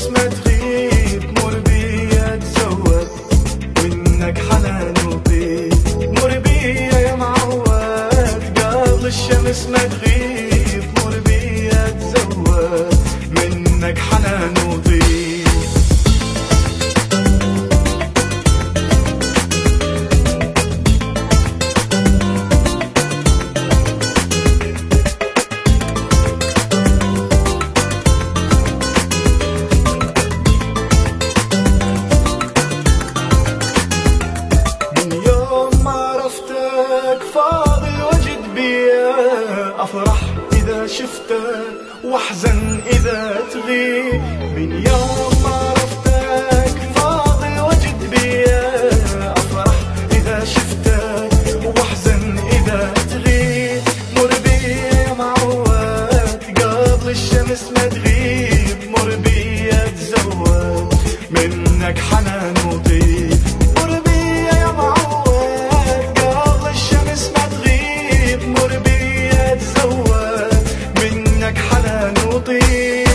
الشمس ما تغيب، مر بيا تزود منك حنان وطيب. مر بيا يا معود قبل الشمس ما تغيب، مر بيا تزود منك حنان وطيب. فاضل وجد بيا، أفرح إذا شفتك وأحزن إذا تغيب. من يوم ما عرفتك فاضل وجد بيا، أفرح إذا شفتك وأحزن إذا تغيب. مر بيا يا معود قبل الشمس ما تغيب، مر بيا تزود منك حنان وطيب. مر بيا يا معود مر بيا تزود منك حنان وطيب.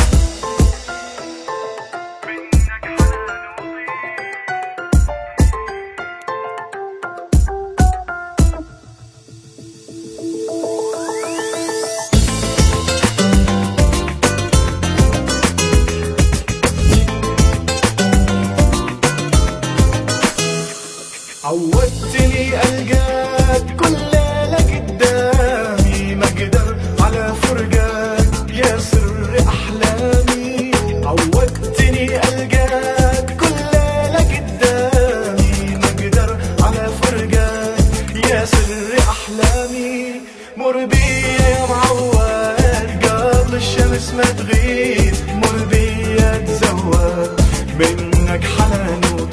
عودتني ألقاك كل ليلة قدامي، ما أقدر على فرقاك يا سر أحلامي. عودتني ألقاك كل ليلة قدامي، ما أقدر على فرقاك يا سر أحلامي. مر بيا يا معود قبل الشمس ما تغيب، مر بيا تزود منك حنان